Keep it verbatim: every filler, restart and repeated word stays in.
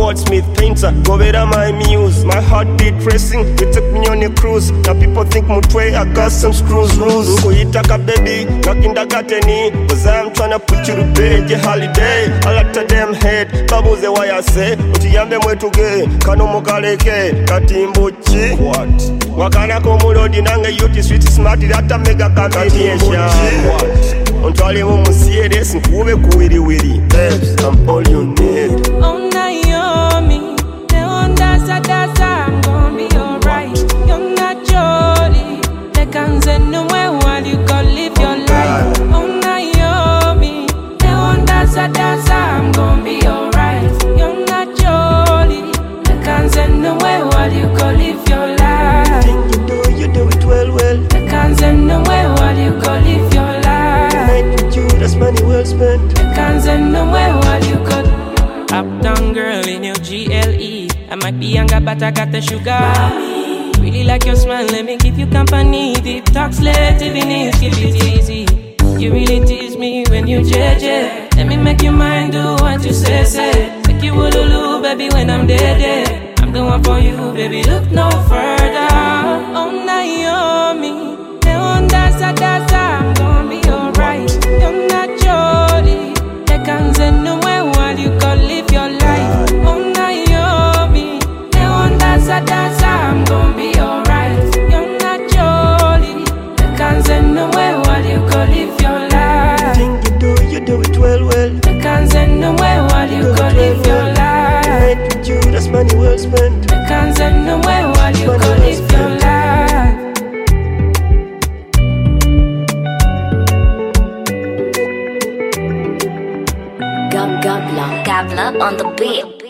wordsmith, painter, go better my muse. My heart beat racing, you took me on a cruise. Now people think Mutwe, I got some screws rules. Kuyitaka baby, nakinda gateni. Cause I'm tryna put you to bed, your holiday. I like to them head, babuze why I say. Utiyambe mwetuge, kano mukaleke, katimbuchi. What? Wakana komulodi nange yuti sweet smart, data mega combination. What? Untwale mu musiere, sinkube kuwiri wiri. Babes, I'm all you need. Oh Naomi, the one that's a dasa, I'm gonna be alright. You're not Jolly, the guns and no way while you go live your life. Oh Naomi, the one that's a dasa, I'm gonna be alright. You're not Jolly, the guns and no way while you go live your life. Think you do, you do it well, well. The guns and no way while you go live your life. That's money well spent. The cans and no way while you got uptown girl in your G L E. I might be younger but I got the sugar. Mommy. Really like your smile, let me keep you company. Deep talks late, even if keep it easy. You really tease me when you J J. Let me make you mind, do what you say, say. Make you ululu, baby, when I'm dead, dead. I'm the one for you, baby, look no further. Oh Naomi, the one that's a dasa, I'm gonna be alright. You're not Jolly, the guns and no way while you go live your life. Oh Naomi, the one that's a dasa, I'm gonna be alright. You're not Jolly, the guns and no way while you go live your life. Think you do, you do it well, well. The guns and no way while you go live your life. Night with you, that's money well spent. The guns and no way while you go live your life. Gabla on the beat.